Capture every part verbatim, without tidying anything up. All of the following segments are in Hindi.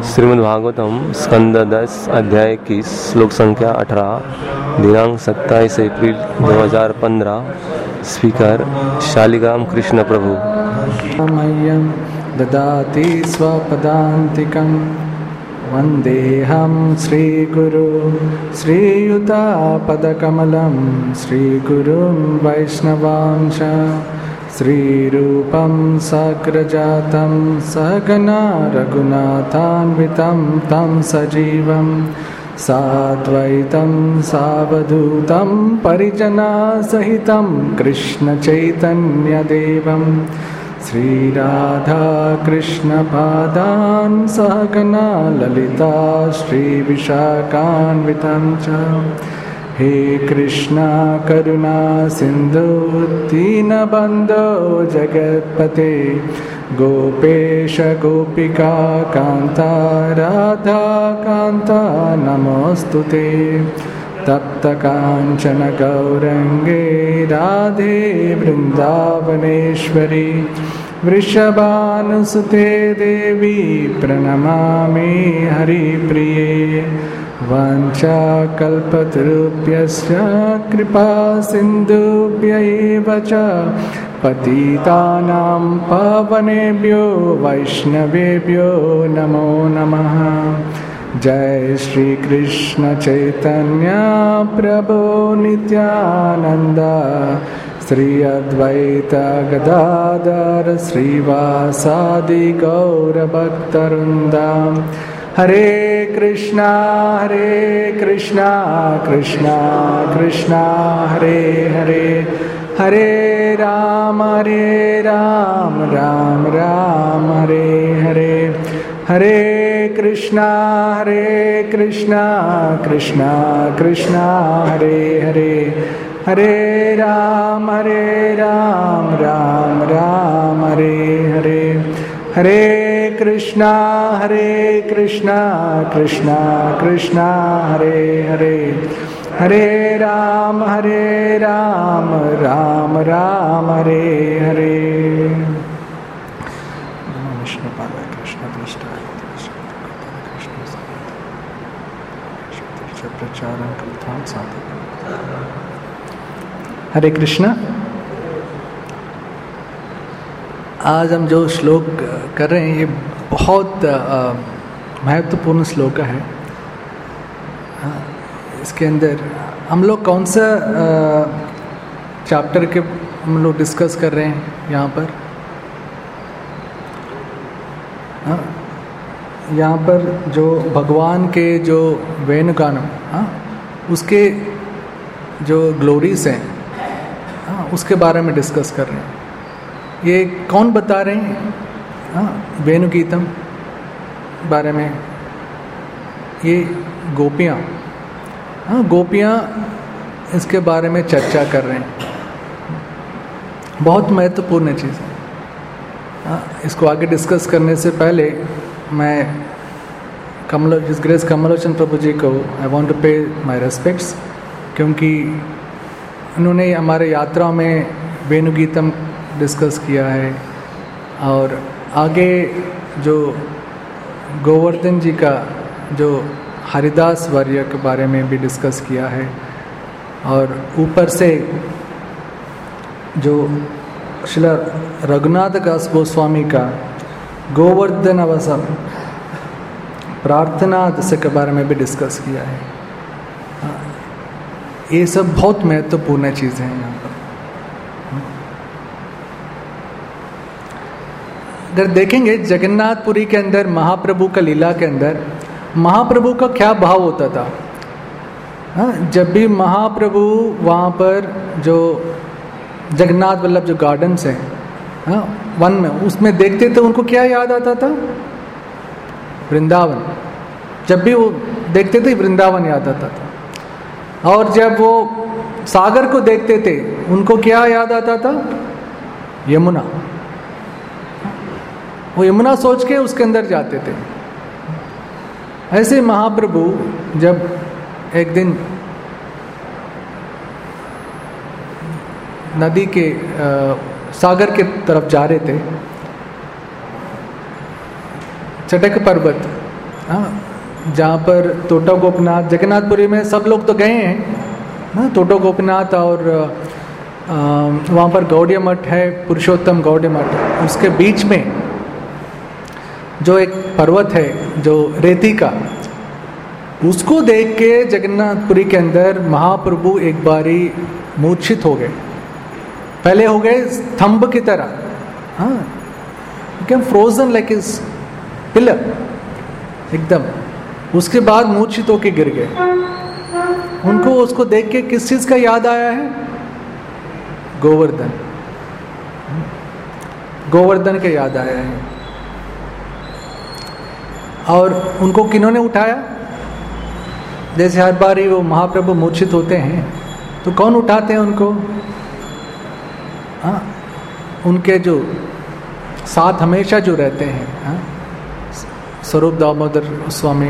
श्रीमद्भागवतम स्कंद दस अध्याय इक्कीस श्लोक संख्या अठारह दिनांक सत्ताईस अप्रैल दो हज़ार पंद्रह। स्पीकर शालिग्राम कृष्ण प्रभु। मह्यं ददाति स्वपदान्तिकं वन्देऽहं श्रीगुरु श्रीयुतापदकमलं श्रीगुरुं वैष्णवांश श्रीरूपं साग्रजातं सहगना रघुनाथान्वितं तं सजीवं साद्वैतं सावधूतं परिजनसहितं कृष्णचैतन्यदेवं श्रीराधाकृष्णपादान् सहगना ललिता श्रीविशाखान्वितं च। हे कृष्णा करुणा सिंधु दीनबन्धो जगत्पते गोपेश गोपिका कान्ता राधा कान्ता नमोस्तुते। तप्त कांचन गौरंगे राधे वृंदावनेश्वरी वृषभानुसुते देवी प्रणमामि हरिप्रिये। वाञ्छाकल्पतरुभ्यश्च कृपा सिन्धुभ्य एव च पतितानां पावनेभ्यो वैष्णवेभ्यो नमो नमः। जय श्री कृष्ण चैतन्य प्रभु नित्यानंद श्री अद्वैत गदाधर श्रीवासादि गौरभक्तवृंद। हरे कृष्णा हरे कृष्णा कृष्णा कृष्णा हरे हरे हरे राम हरे राम राम राम हरे हरे। हरे कृष्णा हरे कृष्णा कृष्णा कृष्णा हरे हरे हरे राम हरे राम राम राम हरे हरे। हरे कृष्णा हरे कृष्णा कृष्णा कृष्णा हरे हरे हरे राम हरे राम राम राम हरे हरे। हरे कृष्णा। आज हम जो श्लोक कर रहे हैं ये बहुत महत्वपूर्ण श्लोक है। इसके अंदर हम लोग कौन सा चैप्टर के हम लोग डिस्कस कर रहे हैं यहाँ पर? यहाँ पर जो भगवान के जो वेणुगानम हाँ उसके जो ग्लोरीज हैं हाँ उसके बारे में डिस्कस कर रहे हैं। ये कौन बता रहे हैं? हाँ वेणुगीतम बारे में ये गोपियाँ हाँ गोपियाँ इसके बारे में चर्चा कर रहे हैं। बहुत महत्वपूर्ण चीज़ है। हाँ इसको आगे डिस्कस करने से पहले मैं कमलो जिस ग्रेस कमलोचन प्रभु जी को I want to pay my respects, क्योंकि उन्होंने हमारे यात्रा में वेणुगीतम डिस्कस किया है और आगे जो गोवर्धन जी का जो हरिदास वर्य के बारे में भी डिस्कस किया है और ऊपर से जो श्री रघुनाथ दास गोस्वामी का गोवर्धन अवसर प्रार्थना दशक के बारे में भी डिस्कस किया है। ये सब बहुत महत्वपूर्ण चीज़ें हैं यहाँ पर। अगर देखेंगे जगन्नाथपुरी के अंदर महाप्रभु का लीला के अंदर महाप्रभु का क्या भाव होता था? हाँ जब भी महाप्रभु वहाँ पर जो जगन्नाथ वल्लभ जो गार्डन्स हैं हाँ वन में उसमें देखते थे उनको क्या याद आता था? वृंदावन। जब भी वो देखते थे वृंदावन याद आता था। और जब वो सागर को देखते थे उनको क्या याद आता था? यमुना। वो यमुना सोच के उसके अंदर जाते थे। ऐसे महाप्रभु जब एक दिन नदी के आ, सागर के तरफ जा रहे थे, चटक पर्वत हाँ, जहाँ पर टोटो गोपीनाथ, जगन्नाथपुरी में सब लोग तो गए हैं ना, टोटो गोपीनाथ, और आ, वहाँ पर गौड़ीय मठ है, पुरुषोत्तम गौड़ीय मठ। उसके बीच में जो एक पर्वत है जो रेती का, उसको देख के जगन्नाथपुरी के अंदर महाप्रभु एक बारी मूर्छित हो गए। पहले हो गए स्तंभ की तरह, हाँ, एकदम फ्रोजन लाइक इज पिलर एकदम। उसके बाद मूर्छित होके गिर गए। उनको उसको देख के किस चीज का याद आया है? गोवर्धन, गोवर्धन के याद आया है। और उनको किन्होंने उठाया? जैसे हर बार ही वो महाप्रभु मूर्छित होते हैं तो कौन उठाते हैं उनको? हाँ, उनके जो साथ हमेशा जो रहते हैं, हाँ, स्वरूप दामोदर स्वामी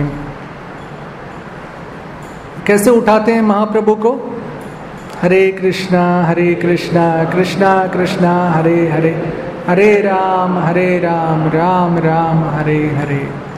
कैसे उठाते हैं महाप्रभु को? हरे कृष्णा हरे कृष्णा कृष्णा कृष्णा हरे हरे, हरे राम हरे राम राम राम हरे हरे।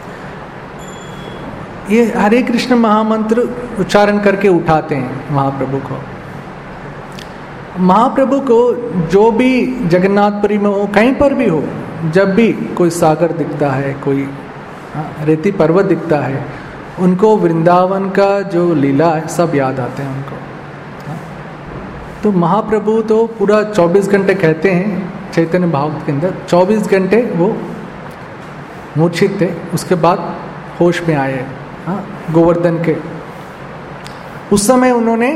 ये हरे कृष्ण महामंत्र उच्चारण करके उठाते हैं महाप्रभु को। महाप्रभु को जो भी जगन्नाथपुरी में हो, कहीं पर भी हो, जब भी कोई सागर दिखता है, कोई रेती पर्वत दिखता है, उनको वृंदावन का जो लीला है सब याद आते हैं उनको। तो महाप्रभु तो पूरा चौबीस घंटे कहते हैं चैतन्य भागवत के अंदर, चौबीस घंटे वो मूर्छित थे, उसके बाद होश में आए। हाँ, गोवर्धन के उस समय उन्होंने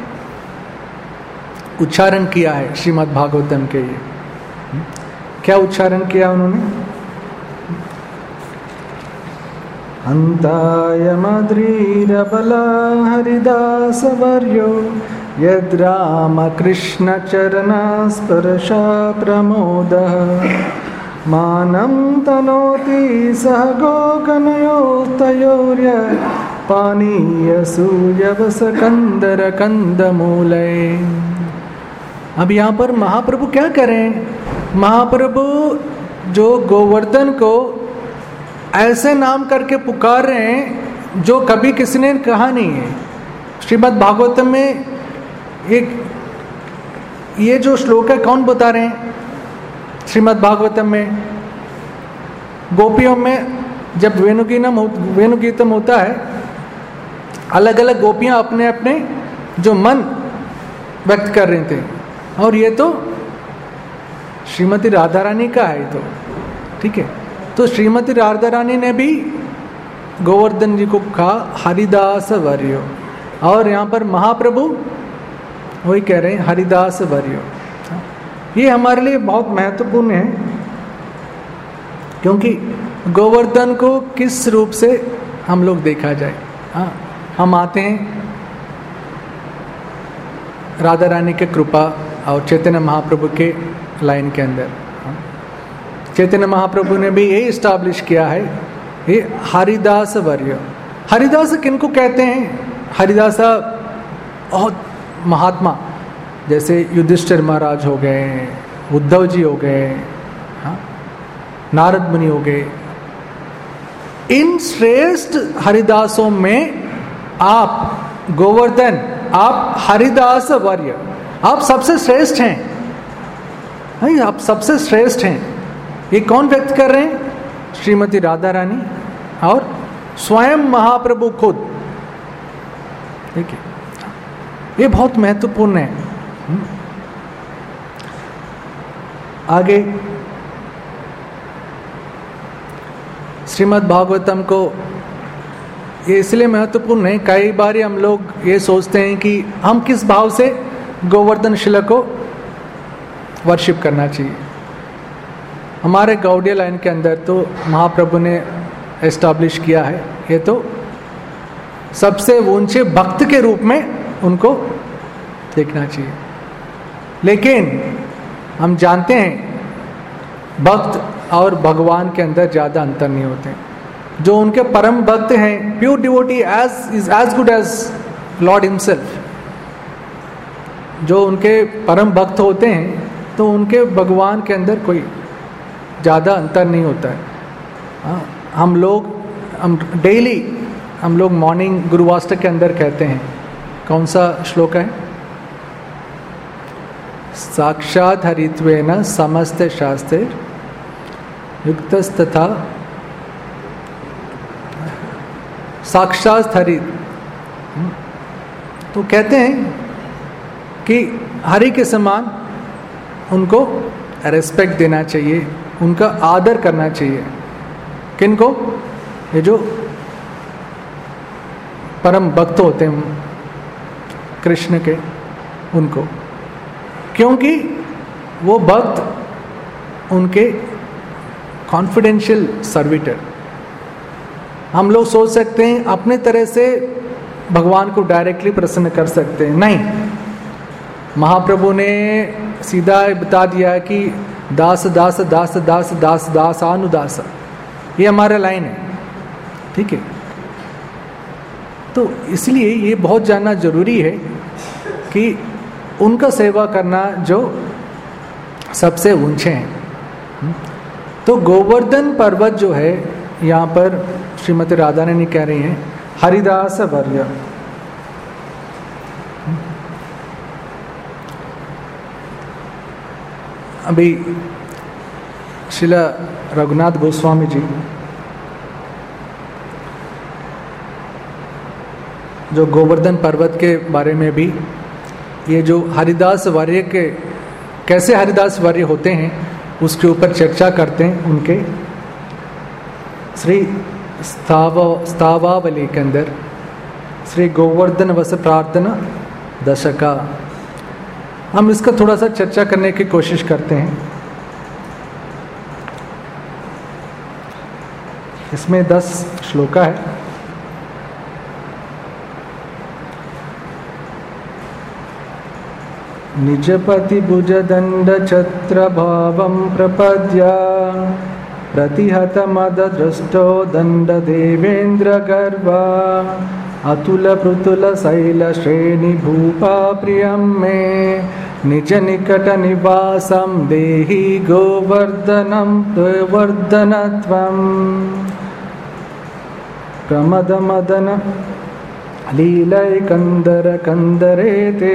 उच्चारण किया है श्रीमद् भागवतम के। ये क्या उच्चारण किया उन्होंने? अंताय मद्रीरबला हरिदास वर्यो यद राम कृष्ण चरणा स्पर्शा प्रमोदः मानं तनोति सह गोगणयोस्तयोर्य पानीयसूयवस कंदर कंदमूलय। अब यहाँ पर महाप्रभु क्या करें? महाप्रभु जो गोवर्धन को ऐसे नाम करके पुकार रहे हैं जो कभी किसी ने कहा नहीं है। श्रीमद् भागवतम में एक ये जो श्लोक है कौन बता रहे हैं? श्रीमद् भागवतम में गोपियों में जब वेणुगीतम वेणुगीतम होता है, अलग अलग गोपियां अपने अपने जो मन व्यक्त कर रहे थे, और ये तो श्रीमती राधा रानी का है तो, ठीक है। तो श्रीमती राधा रानी ने भी गोवर्धन जी को कहा हरिदास वर्यो, और यहाँ पर महाप्रभु वही कह रहे हैं हरिदास वर्यो। ये हमारे लिए बहुत महत्वपूर्ण है, क्योंकि गोवर्धन को किस रूप से हम लोग देखा जाए। हाँ, हम आते हैं राधा रानी के कृपा और चैतन्य महाप्रभु के लाइन के अंदर। चैतन्य महाप्रभु ने भी यही इस्टेब्लिश किया है, ये हरिदास वर्य। हरिदास किनको कहते हैं? हरिदास बहुत महात्मा, जैसे युधिष्ठिर महाराज हो गए, उद्धव जी हो गए, हाँ, नारद मुनि हो गए। इन श्रेष्ठ हरिदासों में आप गोवर्धन, आप हरिदास वर्य, आप सबसे श्रेष्ठ हैं। हाँ, आप सबसे श्रेष्ठ हैं। ये कौन व्यक्त कर रहे हैं? श्रीमती राधा रानी और स्वयं महाप्रभु खुद। ठीक है, ये बहुत महत्वपूर्ण है। आगे श्रीमद् भागवतम को ये इसलिए महत्वपूर्ण है, कई बार हम लोग ये सोचते हैं कि हम किस भाव से गोवर्धन शिला को वर्शिप करना चाहिए। हमारे गौड़ीय लाइन के अंदर तो महाप्रभु ने एस्टैब्लिश किया है, ये तो सबसे ऊंचे भक्त के रूप में उनको देखना चाहिए। लेकिन हम जानते हैं भक्त और भगवान के अंदर ज़्यादा अंतर नहीं होते। जो उनके परम भक्त हैं, pure devotee as is as good as lord himself. जो उनके परम भक्त होते हैं तो उनके भगवान के अंदर कोई ज़्यादा अंतर नहीं होता है। हाँ, हम लोग हम डेली हम लोग मॉर्निंग गुरुवाष्टक के अंदर कहते हैं, कौन सा श्लोक है? साक्षात हरित्वेन समस्त शास्त्रे युक्तस्तथा साक्षात हरित। तो कहते हैं कि हरि के समान उनको रेस्पेक्ट देना चाहिए, उनका आदर करना चाहिए। किनको? ये जो परम भक्त होते हैं कृष्ण के, उनको, क्योंकि वो भक्त उनके कॉन्फिडेंशियल सर्विटर। हम लोग सोच सकते हैं अपने तरह से भगवान को डायरेक्टली प्रसन्न कर सकते हैं, नहीं। महाप्रभु ने सीधा बता दिया कि दास दास दास दास दास दास अनुदास, ये हमारा लाइन है, ठीक है। तो इसलिए ये बहुत जानना जरूरी है कि उनका सेवा करना जो सबसे ऊंचे हैं। तो गोवर्धन पर्वत जो है, यहाँ पर श्रीमती राधा रानी कह रही हैं हरिदास वर्य। अभी श्रीला रघुनाथ गोस्वामी जी जो गोवर्धन पर्वत के बारे में भी, ये जो हरिदास वर्य के कैसे हरिदास वर्य होते हैं उसके ऊपर चर्चा करते हैं। उनके श्री स्थाव स्थावावली के अंदर श्री गोवर्धन वस प्रार्थना दशका, हम इसका थोड़ा सा चर्चा करने की कोशिश करते हैं। इसमें दस श्लोका है। निजपति भुजदंड छत्र भावं प्रपद्या प्रतिहत मद दृष्टो दंड देवेंद्र गर्भा अतुल पृतुल शैल श्रेणी भूपा प्रियं मे निज निकट निवासं देहि गोवर्धनं वर्धनत्वं प्रमद मदन लीलय कंदर कंदरे ते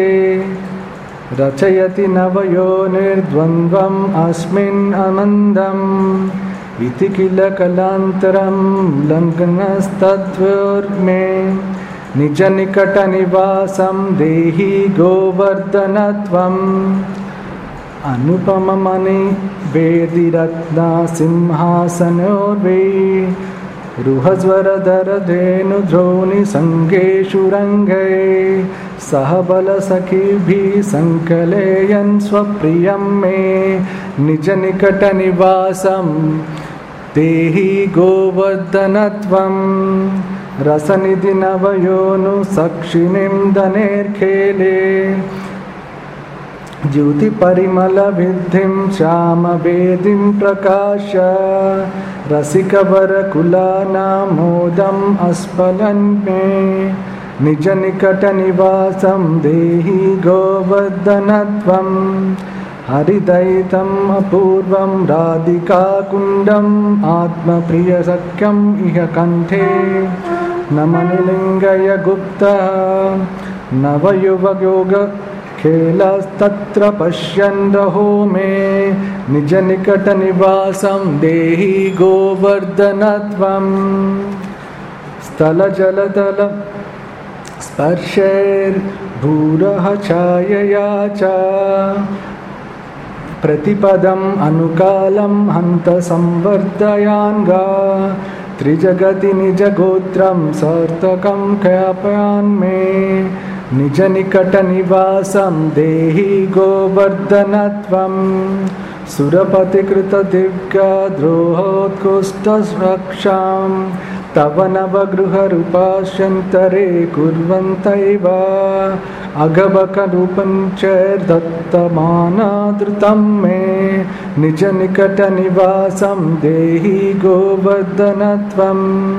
रचयति नवयो निर्द्वन्द्वम् अस्मिन् आनन्दम् इति किल कलान्तरं लग्नस्तद्वर्मे निज निकट निवासं देहि गोवर्धनत्वम् अनुपममणि वेदिरत्ना सिंहासनोर्वे रुहज्वरधर धेनु द्रोणी संगेषु रंगे सह बल सखीभिः संकलयन् स्वप्रियं मे निज निकट निवासं देहि गोवर्धनत्वं रसनिधि नवयोनु सक्षिणीं दनेर्खेले ज्योति परिमल विद्धिं श्याम वेदिं प्रकाश रसिकवर कुलानामोदम् अस्फलन् मे निज निकट निवासं देहि गोवर्धनत्वं हरिदयितम् अपूर्वं राधिका कुण्डम् आत्मप्रियसख्यम् इह कंठे नमनिलिङ्गय गुप्तः नवयुवयोग खेलस्तत्र पश्यन् रहो मे निज निकट निवासं देहि गोवर्धनत्वं स्थल जलतल स्पर्शैर्भूरः छायया च प्रतिपदम् अनुकालं हन्त संवर्धयान्गा त्रिजगति निज गोत्रं सार्थकं ख्यापयान् मे निज निकट निवासं देहि गोवर्धनत्वं सुरपतिकृत दिव्या द्रोहोत्कृष्टरक्षां तव नवगृहरूपाश्यन्तरे कुर्वन्तैव अगमकरूपञ्चैर्दत्तमानादृतं मे निज निकट निवासं देहि गोवर्धनत्वं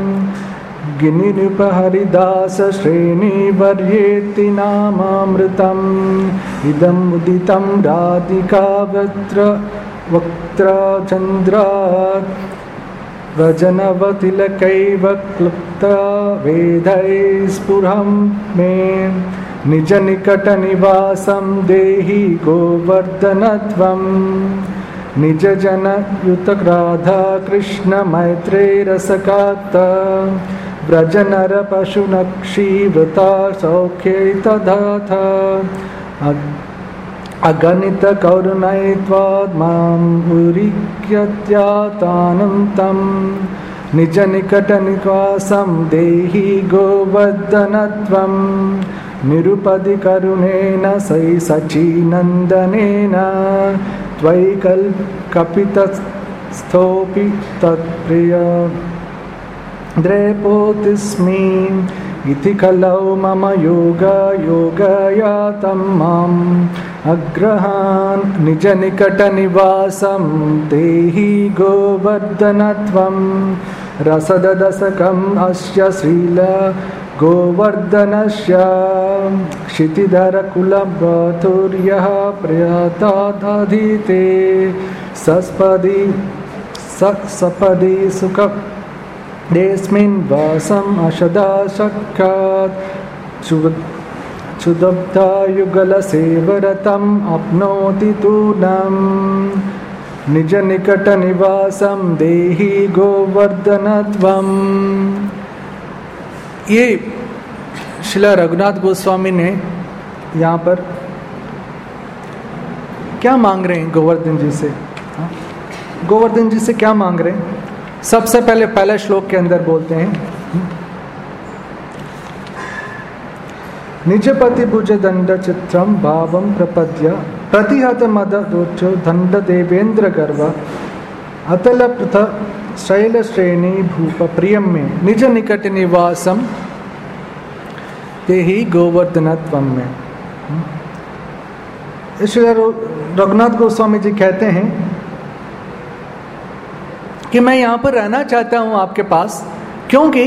गिनिनृपहरिदास श्रेणीवर्येति नामामृतम् इदम् उदितं राधिका वक्त्र वक्त्र चन्द्रात् व्रजनवतिलकैव क्लुप्ता वेदैः स्फुरं मे निजनिकटनिवासं देहि गोवर्धनत्वं निजजनयुतराधा कृष्णमैत्रेयरसकात्ता व्रजनरपशुनक्षीवृता सौख्यै तदाथा अगणितकरुणैत्वात् माम् उरीक्यत्यातानं तं निजनिकटनिवासं देहि गोवर्धनत्वं निरुपदि करुणेन सै सचीनन्दनेन त्वयि कल् कपितस्थोऽपि तत्प्रिय द्रैपोतिस्मि इति कलौ मम योग योगयातं माम् अग्रहान् निजनिकटनिवासं देहि गोवर्धनत्वं रसददशकम् अस्य श्रील गोवर्धनस्य क्षितिधरकुलबधुर्यः प्रयतादधीते सस्पदि सपदि सुख देस्मिन् वासम् अशदाशक्यात् क्षुदब्धा युगलसेवरतम् अप्नोति तूनम् निजनिकटनिवासं देहि गोवर्धनत्वम्। ये श्रील रघुनाथ गोस्वामी ने यहाँ पर क्या मांग रहे हैं गोवर्धन जी से? हाँ? गोवर्धन जी से क्या मांग रहे हैं? सबसे पहले पहले श्लोक के अंदर बोलते हैं, निजपति भुज दंड चित्रम भावम प्रपद्य प्रतिहत मद दोचो दंड देवेंद्र गर्व अतल पृथ शैल श्रेणी भूप प्रियम में निज निकट निवासम देहि गोवर्धनत्वम में। इसलिए रघुनाथ गोस्वामी जी कहते हैं कि मैं यहाँ पर रहना चाहता हूँ आपके पास, क्योंकि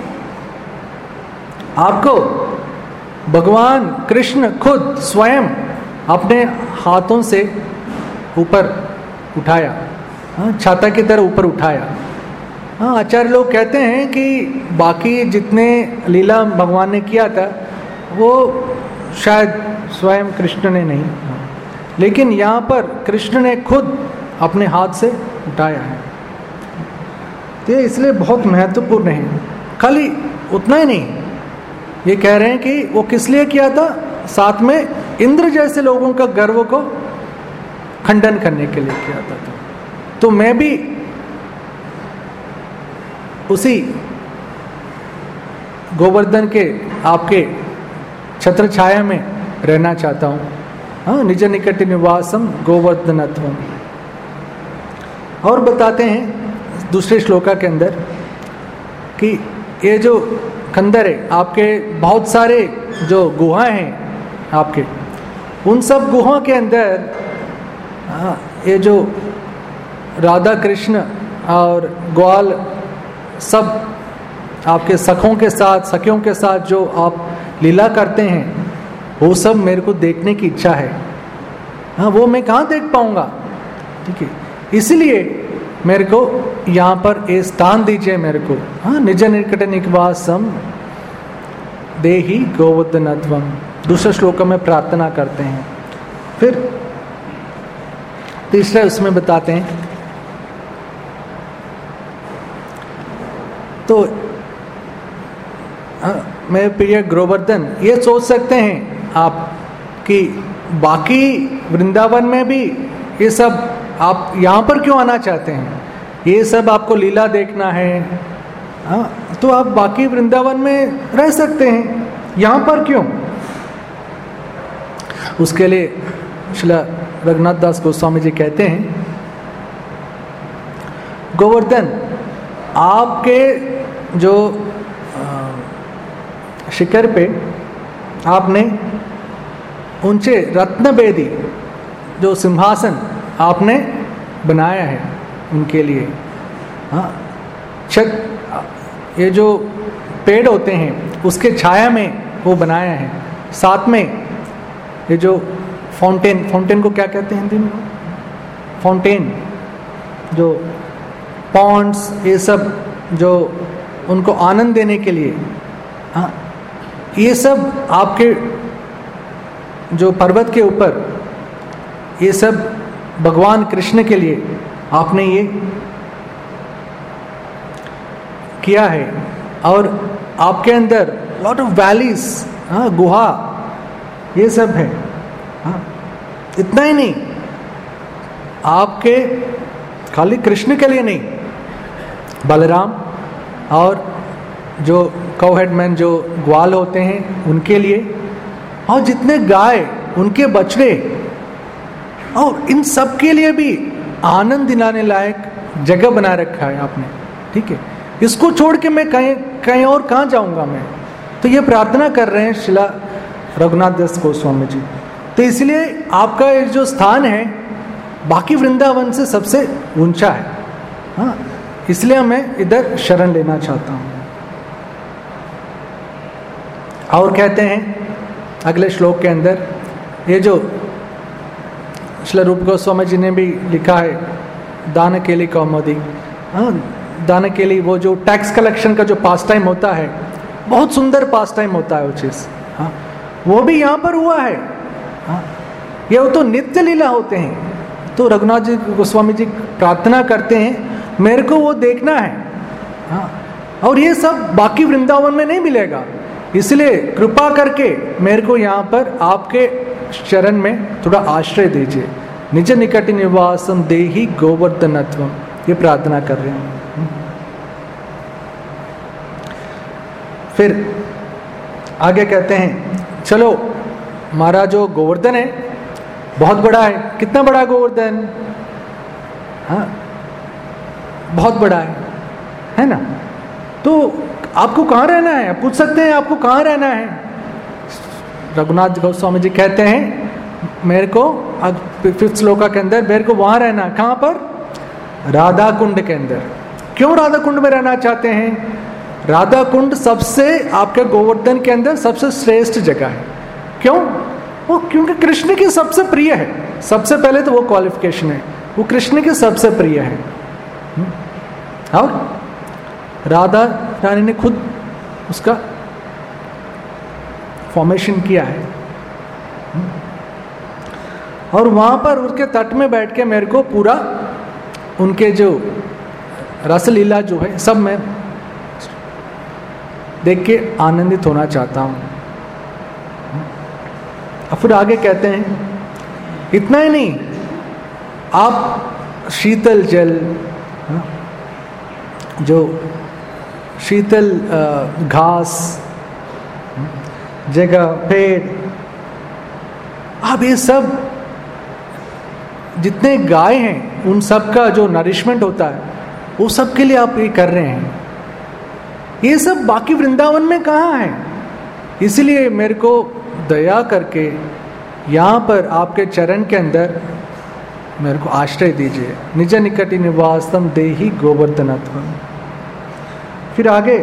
आपको भगवान कृष्ण खुद स्वयं अपने हाथों से ऊपर उठाया, छाता की तरह ऊपर उठाया। हाँ, आचार्य लोग कहते हैं कि बाकी जितने लीला भगवान ने किया था वो शायद स्वयं कृष्ण ने नहीं, लेकिन यहाँ पर कृष्ण ने खुद अपने हाथ से उठाया है। ये इसलिए बहुत महत्वपूर्ण है। खाली उतना ही नहीं, ये कह रहे हैं कि वो किस लिए किया था, साथ में इंद्र जैसे लोगों का गर्व को खंडन करने के लिए किया था। तो मैं भी उसी गोवर्धन के आपके छत्र छाया में रहना चाहता हूँ। हाँ, निज निकट निवासम गोवर्धनत्वम। और बताते हैं दूसरे श्लोका के अंदर कि ये जो खंडर है, आपके बहुत सारे जो गुहाएं हैं आपके, उन सब गुहाओं के अंदर ये जो राधा कृष्ण और ग्वाल सब आपके सखों के साथ सखियों के साथ जो आप लीला करते हैं, वो सब मेरे को देखने की इच्छा है। हाँ, वो मैं कहाँ देख पाऊंगा? ठीक है, इसलिए मेरे को यहाँ पर ये स्थान दीजिए मेरे को। हाँ, निज निकट निवासम देहि गोवर्धनत्वम, दूसरे श्लोक में प्रार्थना करते हैं। फिर तीसरा उसमें बताते हैं, तो मेरे प्रिय गोवर्धन, ये सोच सकते हैं आप कि बाकी वृंदावन में भी ये सब आप यहाँ पर क्यों आना चाहते हैं? ये सब आपको लीला देखना है। हाँ, तो आप बाकी वृंदावन में रह सकते हैं, यहाँ पर क्यों? उसके लिए श्री रघुनाथ दास गोस्वामी जी कहते हैं, गोवर्धन, आपके जो शिखर पे आपने ऊंचे रत्न बेदी जो सिंहासन आपने बनाया है उनके लिए। हाँ, छत ये जो पेड़ होते हैं उसके छाया में वो बनाया है। साथ में ये जो फाउंटेन, फाउंटेन को क्या कहते हैं हिंदी में? फाउंटेन, जो पॉन्ड्स, ये सब जो उनको आनंद देने के लिए, हाँ, ये सब आपके जो पर्वत के ऊपर, ये सब भगवान कृष्ण के लिए आपने ये किया है। और आपके अंदर लॉट ऑफ वैलीज, हाँ, गुहा, ये सब है। हाँ, इतना ही नहीं, आपके खाली कृष्ण के लिए नहीं, बलराम और जो काउहेडमैन जो ग्वाल होते हैं उनके लिए, और जितने गाय, उनके बछड़े, और इन सब के लिए भी आनंद दिलाने लायक जगह बना रखा है आपने। ठीक है, इसको छोड़ के मैं कहीं कहीं और कहाँ जाऊंगा मैं? तो ये प्रार्थना कर रहे हैं शिला रघुनाथ दास गोस्वामी जी। तो इसलिए आपका ये जो स्थान है बाकी वृंदावन से सबसे ऊंचा है। हाँ, इसलिए मैं इधर शरण लेना चाहता हूँ। और कहते हैं अगले श्लोक के अंदर, ये जो श्री रूप गोस्वामी जी ने भी लिखा है, दान केली कौमुदी, हाँ, दान केली, वो जो टैक्स कलेक्शन का जो पास टाइम होता है, बहुत सुंदर पास टाइम होता है वो चीज़। हाँ, वो भी यहाँ पर हुआ है। हाँ, ये वो तो नित्य लीला होते हैं। तो रघुनाथ जी गोस्वामी जी प्रार्थना करते हैं, मेरे को वो देखना है। हाँ, और ये सब बाकी वृंदावन में नहीं मिलेगा, इसलिए कृपा करके मेरे को यहाँ पर आपके चरण में थोड़ा आश्रय दीजिए। निज निकट निवासम देहि गोवर्धनत्वम, ये प्रार्थना कर रहे हैं। फिर आगे कहते हैं, चलो हमारा जो गोवर्धन है बहुत बड़ा है। कितना बड़ा गोवर्धन? हाँ, बहुत बड़ा है, है ना? तो आपको कहाँ रहना है? आप पूछ सकते हैं आपको कहाँ रहना है। रघुनाथ गोस्वामी जी कहते हैं, मेरे को फिफ्थ श्लोका के अंदर मेरे को वहां रहना। कहाँ पर? राधा कुंड के अंदर। क्यों राधा कुंड में रहना चाहते हैं? राधा कुंड सबसे आपके गोवर्धन के अंदर सबसे श्रेष्ठ जगह है। क्यों? वो क्योंकि कृष्ण की सबसे प्रिय है। सबसे पहले तो वो क्वालिफिकेशन है, वो कृष्ण के सबसे प्रिय है। और राधा रानी ने खुद उसका फॉर्मेशन किया है। और वहां पर उसके तट में बैठ के मेरे को पूरा उनके जो रसलीला जो है सब मैं देख के आनंदित होना चाहता हूं। और फिर आगे कहते हैं, इतना ही नहीं, आप शीतल जल, जो शीतल घास जगह, पेड़, अब ये सब जितने गाय हैं उन सब का जो नरिशमेंट होता है वो सब के लिए आप ये कर रहे हैं। ये सब बाकी वृंदावन में कहाँ है? इसलिए मेरे को दया करके यहाँ पर आपके चरण के अंदर मेरे को आश्रय दीजिए। निज निकटि निवासम देहि गोवर्धनत्वम। फिर आगे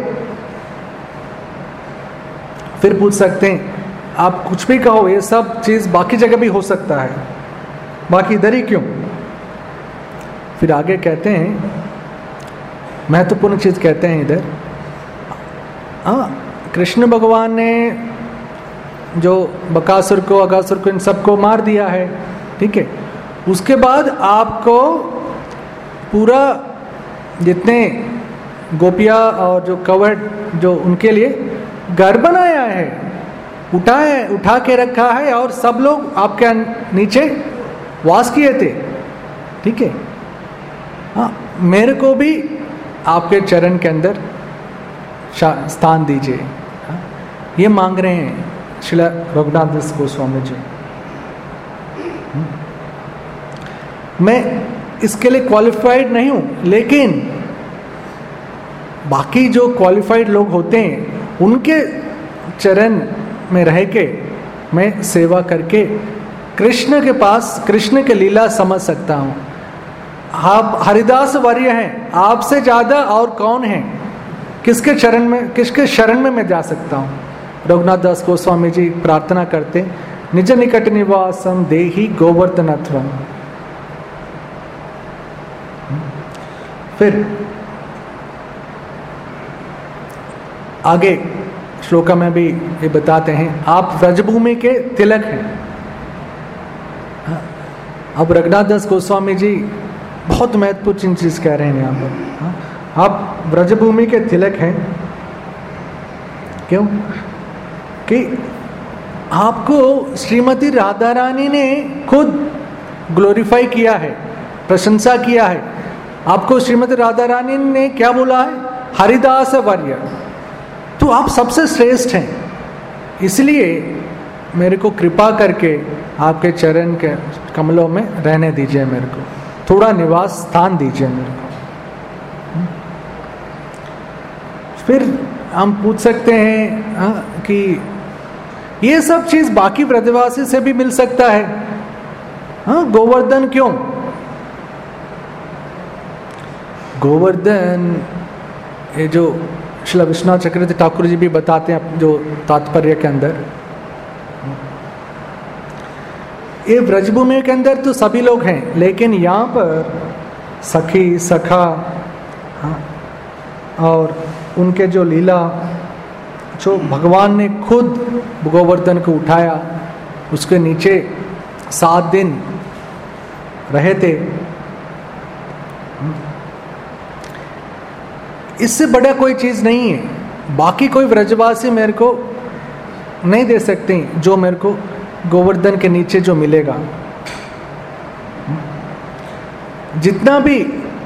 फिर पूछ सकते हैं, आप कुछ भी कहो, ये सब चीज बाकी जगह भी हो सकता है, बाकी इधर ही क्यों? फिर आगे कहते हैं, महत्वपूर्ण चीज कहते हैं इधर, हाँ, कृष्ण भगवान ने जो बकासुर को, अगासुर को, इन सबको मार दिया है, ठीक है। उसके बाद आपको पूरा जितने गोपिया और जो कवट जो उनके लिए घर बनाया है, उठाए उठा के रखा है, और सब लोग आपके नीचे वास किए थे, ठीक है। हाँ, मेरे को भी आपके चरण के अंदर स्थान दीजिए। हाँ, ये मांग रहे हैं श्रील रघुनाथ दास गोस्वामी जी। मैं इसके लिए क्वालिफाइड नहीं हूं, लेकिन बाकी जो क्वालिफाइड लोग होते हैं उनके चरण में रह के मैं सेवा करके कृष्ण के पास, कृष्ण के लीला समझ सकता हूं। आप हरिदास वर्य हैं, आपसे ज्यादा और कौन है? किसके चरण में, किसके शरण में मैं जा सकता हूं? रघुनाथ दास गोस्वामी जी प्रार्थना करते, निज निकट निवासम देहि गोवर्धनत्वम। फिर आगे श्लोका में भी ये बताते हैं, आप व्रजभूमि के तिलक हैं। अब रघुनाथ दास गोस्वामी जी बहुत महत्वपूर्ण चीज कह रहे हैं यहाँ पर। आप व्रजभूमि के तिलक हैं। क्यों? कि आपको श्रीमती राधा रानी ने खुद ग्लोरीफाई किया है, प्रशंसा किया है। आपको श्रीमती राधा रानी ने क्या बोला है? हरिदास वर्य, तो आप सबसे श्रेष्ठ हैं। इसलिए मेरे को कृपा करके आपके चरण के कमलों में रहने दीजिए, मेरे को थोड़ा निवास स्थान दीजिए मेरे को। फिर हम पूछ सकते हैं आ, कि ये सब चीज बाकी ब्रजवासी से भी मिल सकता है, हाँ, गोवर्धन क्यों? गोवर्धन ये जो श्री विश्वनाथ चक्रवर्ती ठाकुर जी भी बताते हैं जो तात्पर्य के अंदर, ये ब्रजभूमि के अंदर तो सभी लोग हैं, लेकिन यहाँ पर सखी सखा, हाँ, और उनके जो लीला, जो भगवान ने खुद गोवर्धन को उठाया, उसके नीचे सात दिन रहे थे, इससे बड़ा कोई चीज नहीं है। बाकी कोई व्रजवासी मेरे को नहीं दे सकते जो मेरे को गोवर्धन के नीचे जो मिलेगा। जितना भी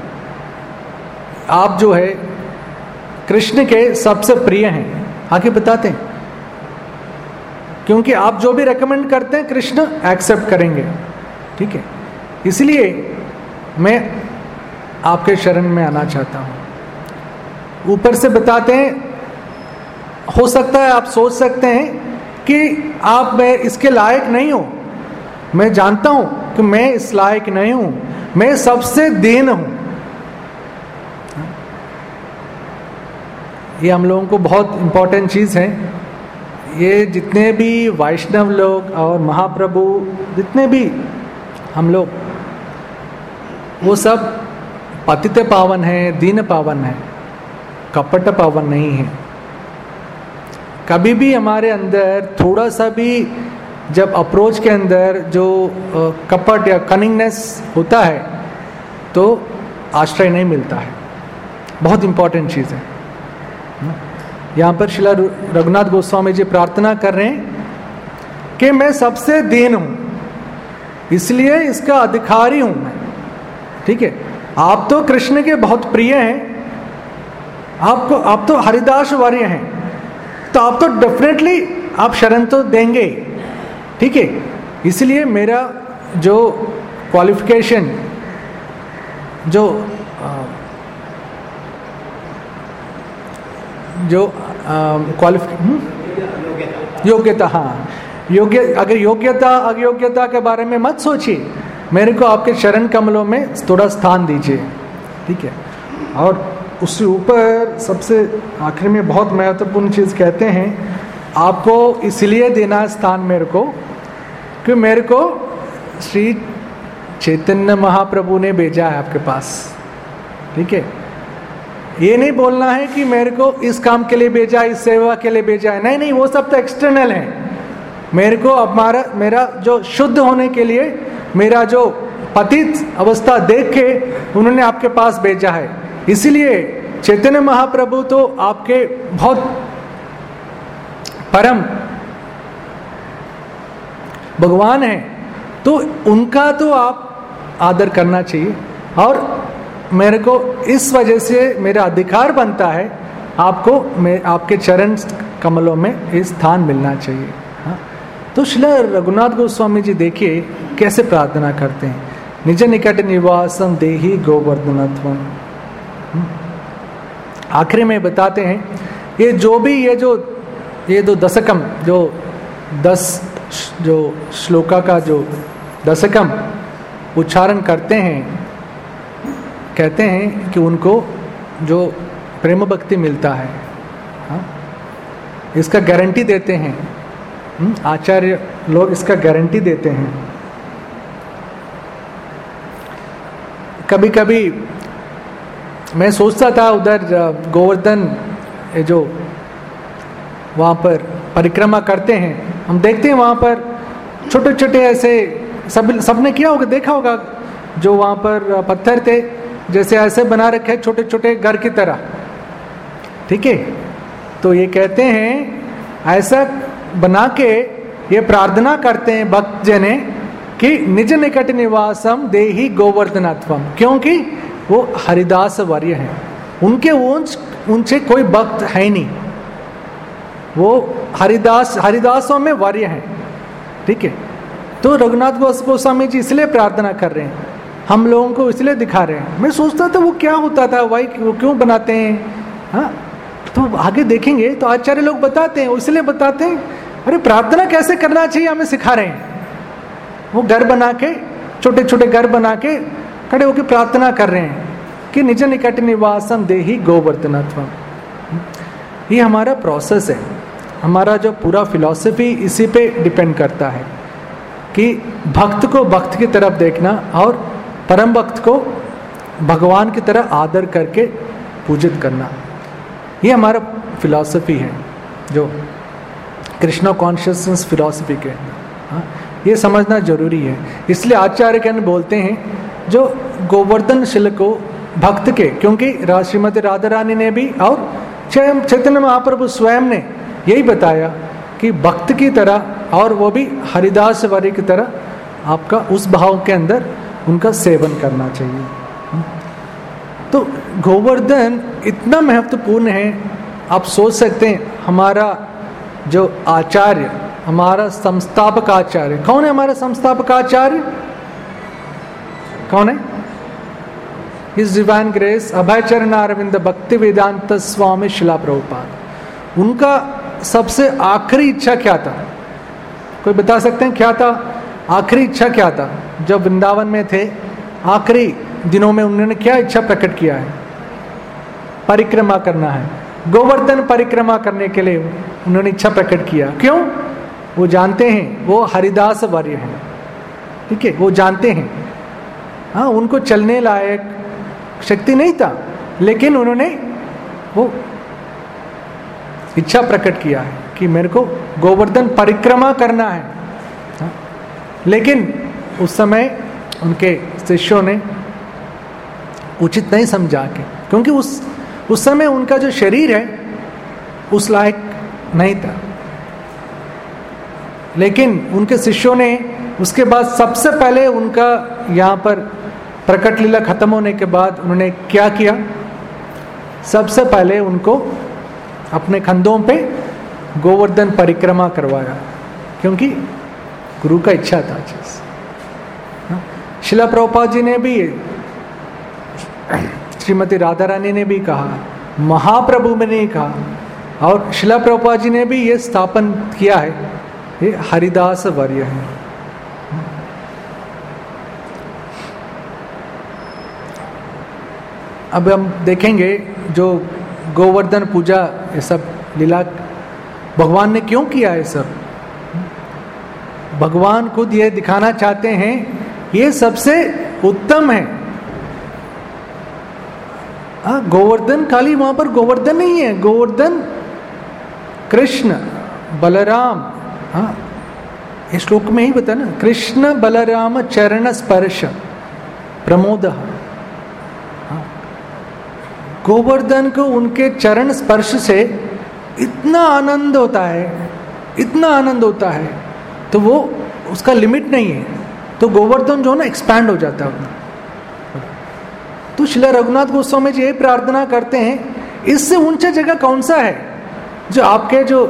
आप जो है कृष्ण के सबसे प्रिय हैं, आगे बताते हैं, क्योंकि आप जो भी रेकमेंड करते हैं कृष्ण एक्सेप्ट करेंगे, ठीक है। इसलिए मैं आपके शरण में आना चाहता हूं। ऊपर से बताते हैं, हो सकता है आप सोच सकते हैं कि आप मैं इसके लायक नहीं हूं। मैं जानता हूं कि मैं इस लायक नहीं हूं, मैं सबसे दीन हूं। ये हम लोगों को बहुत इंपॉर्टेंट चीज है। ये जितने भी वैष्णव लोग और महाप्रभु जितने भी हम लोग, वो सब पतित पावन है, दीन पावन है, कपट पावन नहीं है। कभी भी हमारे अंदर थोड़ा सा भी जब अप्रोच के अंदर जो कपट या कनिंगनेस होता है तो आश्रय नहीं मिलता है। बहुत इंपॉर्टेंट चीज़ है। यहाँ पर श्रील रघुनाथ गोस्वामी जी प्रार्थना कर रहे हैं कि मैं सबसे दीन हूँ, इसलिए इसका अधिकारी हूँ मैं, ठीक है। आप तो कृष्ण के बहुत प्रिय हैं, आपको आप तो हरिदास वर्य हैं, तो आप तो डेफिनेटली आप शरण तो देंगे, ठीक है। इसलिए मेरा जो क्वालिफिकेशन, जो जो क्वालिफिकेशन योग्यता, हाँ योग्य, अगर योग्यता अयोग्यता के बारे में मत सोचिए, मेरे को आपके चरण कमलों में थोड़ा स्थान दीजिए, ठीक है। और उससे ऊपर सबसे आखिर में बहुत महत्वपूर्ण चीज़ कहते हैं, आपको इसलिए देना स्थान मेरे को कि मेरे को श्री चैतन्य महाप्रभु ने भेजा है आपके पास, ठीक है। ये नहीं बोलना है कि मेरे को इस काम के लिए भेजा, इस सेवा के लिए भेजा है, नहीं नहीं, वो सब तो एक्सटर्नल है। मेरे को अब हमारा मेरा जो शुद्ध होने के लिए, मेरा जो पतित अवस्था देख के उन्होंने आपके पास भेजा है। इसलिए चैतन्य महाप्रभु तो आपके बहुत परम भगवान हैं, तो उनका तो आप आदर करना चाहिए। और मेरे को इस वजह से मेरा अधिकार बनता है, आपको मैं आपके चरण कमलों में इस स्थान मिलना चाहिए। हाँ, तो श्री रघुनाथ गोस्वामी जी देखिए कैसे प्रार्थना करते हैं, निज निकट निवासम देहि गोवर्धनत्वम। आखिरी में बताते हैं, ये जो भी ये जो ये दो दशकम, जो दस जो श्लोका का जो दशकम उच्चारण करते हैं, कहते हैं कि उनको जो प्रेम भक्ति मिलता है, हाँ, इसका गारंटी देते हैं, आचार्य लोग इसका गारंटी देते हैं। कभी कभी मैं सोचता था उधर गोवर्धन जो वहाँ पर परिक्रमा करते हैं, हम देखते हैं वहाँ पर छोटे छोटे ऐसे, सब सबने किया होगा, देखा होगा, जो वहाँ पर पत्थर थे जैसे ऐसे बना रखे छोटे छोटे घर की तरह, ठीक है। तो ये कहते हैं ऐसा बना के ये प्रार्थना करते हैं भक्त जने कि निज निकट निवासम देहि गोवर्धनत्वम, क्योंकि वो हरिदास वर्य हैं, उनके ऊंच ऊंचे कोई भक्त है नहीं, वो हरिदास हरिदासों में वर्य हैं, ठीक है। तो रघुनाथ गोस्वामी जी इसलिए प्रार्थना कर रहे हैं, हम लोगों को इसलिए दिखा रहे हैं। मैं सोचता था वो क्या होता था, भाई वो क्यों बनाते हैं, हाँ। तो आगे देखेंगे तो आचार्य लोग बताते हैं, इसलिए बताते हैं अरे प्रार्थना कैसे करना चाहिए हमें सिखा रहे हैं। वो घर बना के, छोटे छोटे घर बना के खड़े होकर प्रार्थना कर रहे हैं कि निज निकट निवासम देहि गोवर्धनत्वम। ये हमारा प्रोसेस है, हमारा जो पूरा फिलॉसफी इसी पे डिपेंड करता है कि भक्त को भक्त की तरफ देखना और परम भक्त को भगवान की तरह आदर करके पूजित करना। ये हमारा फिलॉसफी है, जो कृष्णा कॉन्शियसनेस फिलॉसफी के, हाँ, ये समझना जरूरी है। इसलिए आचार्य कहने बोलते हैं जो गोवर्धन शिल को भक्त के, क्योंकि श्रीमती राधा रानी ने भी और चैतन्य महाप्रभु स्वयं ने यही बताया कि भक्त की तरह और वो भी हरिदास वर्य की तरह आपका उस भाव के अंदर उनका सेवन करना चाहिए। तो गोवर्धन इतना महत्वपूर्ण है, आप सोच सकते हैं हमारा जो आचार्य, हमारा संस्थापक आचार्य कौन है? हमारा संस्थापक आचार्य कौन है? हिज डिवाइन ग्रेस अभय चरण अरविंद भक्ति वेदांत स्वामी शिला प्रभुपाद। उनका सबसे आखिरी इच्छा क्या था? कोई बता सकते हैं क्या था आखिरी इच्छा? क्या था जब वृंदावन में थे आखिरी दिनों में उन्होंने क्या इच्छा प्रकट किया है? परिक्रमा करना है, गोवर्धन परिक्रमा करने के लिए उन्होंने इच्छा प्रकट किया। क्यों? वो जानते हैं वो हरिदास वर्य हैं, ठीक है, वो जानते हैं, हाँ, उनको चलने लायक शक्ति नहीं था, लेकिन उन्होंने वो इच्छा प्रकट किया है कि मेरे को गोवर्धन परिक्रमा करना है। हाँ? लेकिन उस समय उनके शिष्यों ने उचित नहीं समझा के, क्योंकि उस उस समय उनका जो शरीर है उस लायक नहीं था। लेकिन उनके शिष्यों ने उसके बाद सबसे पहले उनका यहाँ पर प्रकट लीला खत्म होने के बाद उन्होंने क्या किया? सबसे पहले उनको अपने कंधों पे गोवर्धन परिक्रमा करवाया, क्योंकि गुरु का इच्छा था चीज। शिला प्रभुपाद जी ने भी, श्रीमती राधा रानी ने भी कहा, महाप्रभु में ने कहा, और शिला प्रभुपाद जी ने भी ये स्थापन किया है, ये हरिदास वर्य है। अब हम देखेंगे जो गोवर्धन पूजा ये सब लीला भगवान ने क्यों किया है सब? भगवान खुद ये दिखाना चाहते हैं ये सबसे उत्तम है। हाँ, गोवर्धन खाली वहां पर गोवर्धन नहीं है, गोवर्धन कृष्ण बलराम, हाँ, इस श्लोक में ही बता ना, कृष्ण बलराम चरण स्पर्श प्रमोद। हाँ, गोवर्धन को उनके चरण स्पर्श से इतना आनंद होता है, इतना आनंद होता है, तो वो उसका लिमिट नहीं है। तो गोवर्धन जो ना एक्सपैंड हो जाता है उतना। तो श्रील रघुनाथ गोस्वामी जी ये प्रार्थना करते हैं, इससे ऊंचा जगह कौन सा है जो आपके जो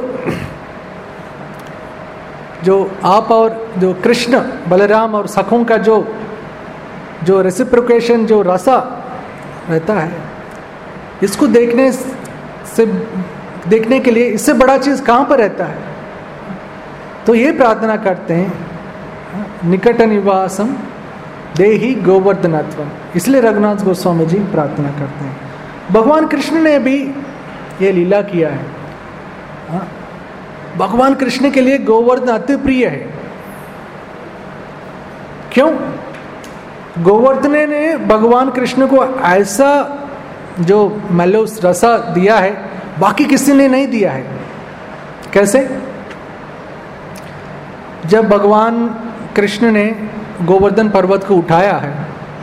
जो आप और जो कृष्ण बलराम और सखों का जो जो रेसिप्रोकेशन, जो रसा रहता है, इसको देखने से देखने के लिए इससे बड़ा चीज कहाँ पर रहता है? तो ये प्रार्थना करते हैं निकट निवासम देहि गोवर्धनत्वम। इसलिए रघुनाथ गोस्वामी जी प्रार्थना करते हैं। भगवान कृष्ण ने भी ये लीला किया है। हाँ? भगवान कृष्ण के लिए गोवर्धन अति प्रिय है। क्यों? गोवर्धन ने भगवान कृष्ण को ऐसा जो मेलो रसा दिया है बाकी किसी ने नहीं दिया है। कैसे? जब भगवान कृष्ण ने गोवर्धन पर्वत को उठाया है,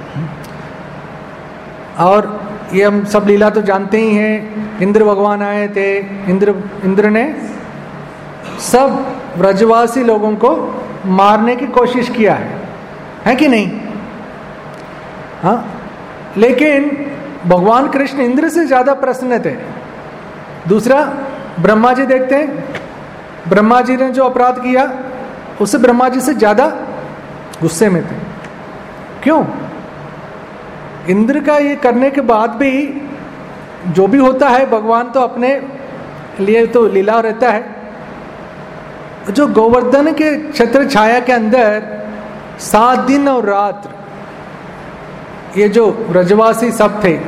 और ये हम सब लीला तो जानते ही हैं, इंद्र भगवान आए थे, इंद्र इंद्र ने सब ब्रजवासी लोगों को मारने की कोशिश किया है, है कि नहीं? हाँ, लेकिन भगवान कृष्ण इंद्र से ज्यादा प्रसन्न थे। दूसरा, ब्रह्मा जी देखते हैं, ब्रह्मा जी ने जो अपराध किया उससे ब्रह्मा जी से ज्यादा गुस्से में थे। क्यों? इंद्र का ये करने के बाद भी जो भी होता है भगवान तो अपने लिए तो लीला रहता है। जो गोवर्धन के छत्र छाया के अंदर सात दिन और रात ये जो ब्रजवासी सब थे,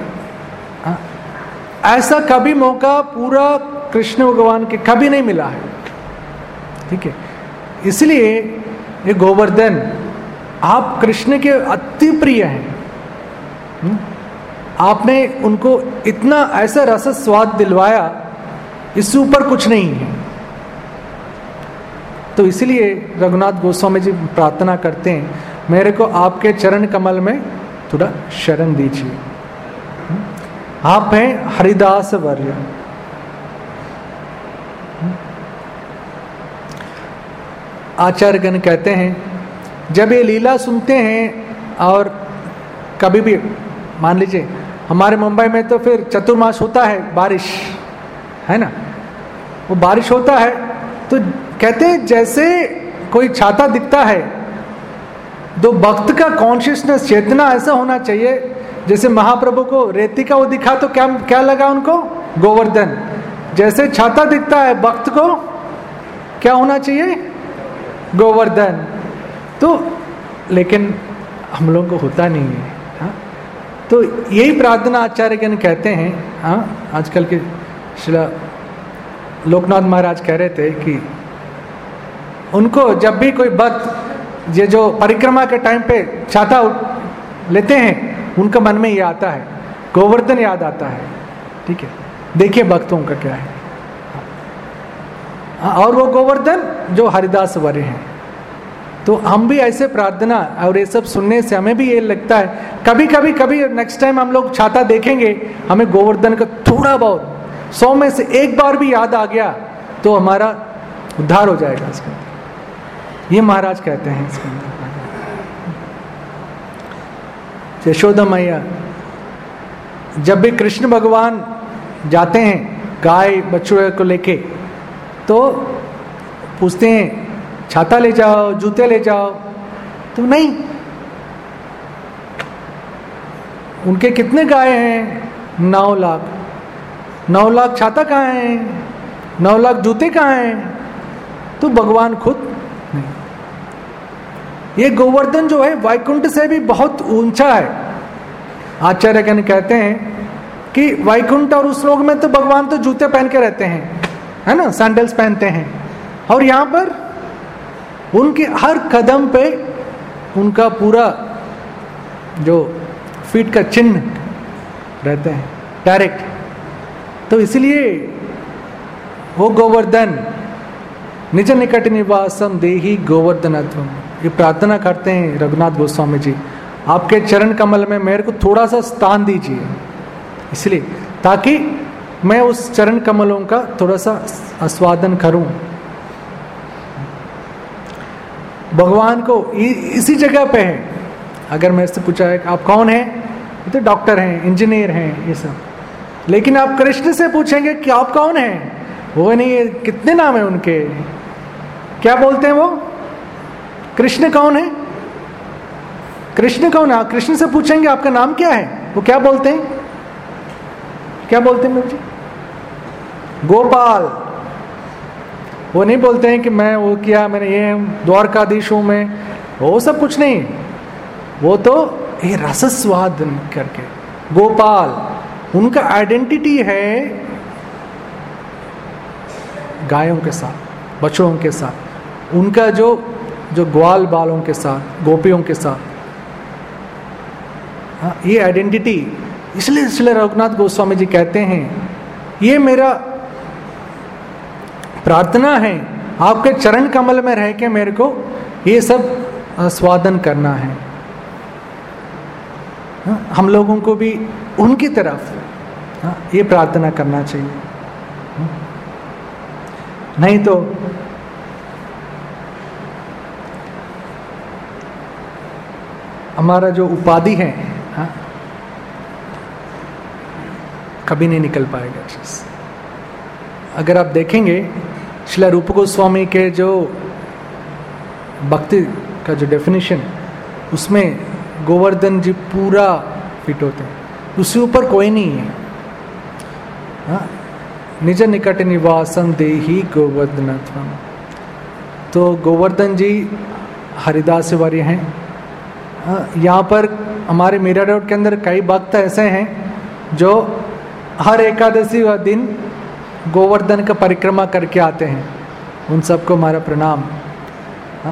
ऐसा कभी मौका पूरा कृष्ण भगवान के कभी नहीं मिला है। ठीक है, इसलिए ये गोवर्धन आप कृष्ण के अति प्रिय हैं। आपने उनको इतना ऐसा रस स्वाद दिलवाया, इससे ऊपर कुछ नहीं है। तो इसलिए रघुनाथ गोस्वामी जी प्रार्थना करते हैं, मेरे को आपके चरण कमल में थोड़ा शरण दीजिए। आप हैं हरिदास वर्य। आचार्यगण कहते हैं, जब ये लीला सुनते हैं, और कभी भी मान लीजिए हमारे मुंबई में तो फिर चतुर्मास होता है, बारिश है ना, वो बारिश होता है तो कहते हैं जैसे कोई छाता दिखता है, तो भक्त का कॉन्शियसनेस चेतना ऐसा होना चाहिए जैसे महाप्रभु को रेती का वो दिखा तो क्या क्या लगा उनको? गोवर्धन। जैसे छाता दिखता है भक्त को क्या होना चाहिए? गोवर्धन। तो लेकिन हम लोगों को होता नहीं है। हाँ? तो यही प्रार्थना आचार्यगण कहते हैं। हाँ, आजकल के श्रील लोकनाथ महाराज कह रहे थे कि उनको जब भी कोई भक्त ये जो परिक्रमा के टाइम पे छाता लेते हैं, उनका मन में ये आता है, गोवर्धन याद आता है। ठीक है, देखिए भक्तों का क्या है। हाँ, और वो गोवर्धन जो हरिदास वर्य हैं। तो हम भी ऐसे प्रार्थना और ये सब सुनने से हमें भी ये लगता है, कभी कभी कभी नेक्स्ट टाइम हम लोग छाता देखेंगे, हमें गोवर्धन का थोड़ा बहुत सौ में से एक बार भी याद आ गया तो हमारा उद्धार हो जाएगा इसके अंदर। ये महाराज कहते हैं इसके अंदर। यशोदा मैया जब भी कृष्ण भगवान जाते हैं गाय बच्चों को लेके, तो पूछते हैं छाता ले जाओ, जूते ले जाओ, तो नहीं। उनके कितने गाय हैं? नौ लाख। नौ लाख छाता कहाँ हैं? नौ लाख जूते कहाँ हैं? तो भगवान खुद नहीं। ये गोवर्धन जो है वैकुंठ से भी बहुत ऊंचा है। आचार्यगण कहते हैं कि वैकुंठ और उस लोक में तो भगवान तो जूते पहन के रहते हैं, है ना, सैंडल्स पहनते हैं, और यहाँ पर उनके हर कदम पे उनका पूरा जो फीट का चिन्ह रहते हैं डायरेक्ट। तो इसलिए वो गोवर्धन निज निकट निवासम देही गोवर्धनत्वम, ये प्रार्थना करते हैं रघुनाथ गोस्वामी जी, आपके चरण कमल में मेरे को थोड़ा सा स्थान दीजिए, इसलिए ताकि मैं उस चरण कमलों का थोड़ा सा आस्वादन करूं। भगवान को इसी जगह पे है। अगर मेरे से पूछा है कि आप कौन हैं, तो डॉक्टर हैं, इंजीनियर हैं, ये सब। लेकिन आप कृष्ण से पूछेंगे कि आप कौन हैं, वो नहीं, कितने नाम है उनके, क्या बोलते हैं वो? कृष्ण कौन है? कृष्ण कौन है? कृष्ण से पूछेंगे आपका नाम क्या है, वो क्या बोलते हैं? क्या बोलते हैं मुझे? गोपाल। वो नहीं बोलते हैं कि मैं वो किया, मैंने ये द्वारकाधीश हूं मैं, वो सब कुछ नहीं। वो तो ये रसस्वाद करके गोपाल, उनका आइडेंटिटी है गायों के साथ, बछड़ों के साथ, उनका जो जो ग्वाल बालों के साथ, गोपियों के साथ। हाँ, ये आइडेंटिटी इसलिए श्रील रघुनाथ गोस्वामी जी कहते हैं ये मेरा प्रार्थना है, आपके चरण कमल में रह के मेरे को ये सब स्वादन करना है। हम लोगों को भी उनकी तरफ ये प्रार्थना करना चाहिए, नहीं तो हमारा जो उपाधि है हा? कभी नहीं निकल पाएगा। अगर आप देखेंगे श्रील रूप गोस्वामी के जो भक्ति का जो डेफिनेशन, उसमें गोवर्धन जी पूरा फिट होते हैं, उससे ऊपर कोई नहीं है। हाँ? निज निकट निवासम देही गोवर्धनत्वम। तो गोवर्धन जी हरिदास वर्य हैं। यहाँ पर हमारे मीरा रोड के अंदर कई भक्त ऐसे हैं जो हर एकादशी व दिन गोवर्धन का परिक्रमा करके आते हैं, उन सबको हमारा प्रणाम। हाँ?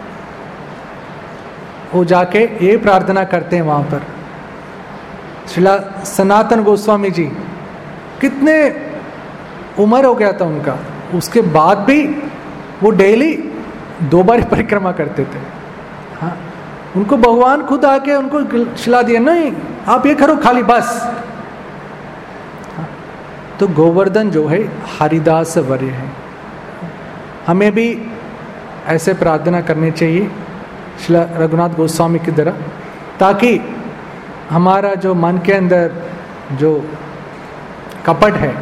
वो जाके ये प्रार्थना करते हैं वहाँ पर। श्रीला सनातन गोस्वामी जी, कितने उम्र हो गया था उनका, उसके बाद भी वो डेली दो बार परिक्रमा करते थे। हाँ? उनको भगवान खुद आके उनको खिला दिया, नहीं आप ये करो खाली बस। हाँ? तो गोवर्धन जो है हरिदास वर्य है। हमें भी ऐसे प्रार्थना करनी चाहिए श्री रघुनाथ गोस्वामी की तरह, ताकि हमारा जो मन के अंदर जो कपट है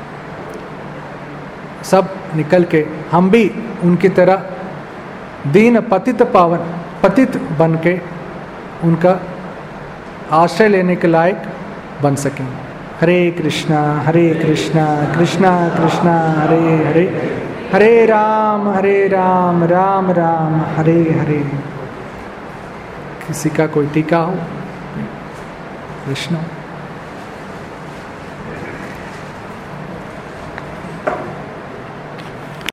सब निकल के हम भी उनकी तरह दीन पतित पावन पतित बन के उनका आश्रय लेने के लायक बन सकें। हरे कृष्णा हरे कृष्णा कृष्णा कृष्णा हरे हरे, हरे राम हरे राम राम राम हरे हरे। किसी का कोई टीका हो? कृष्ण।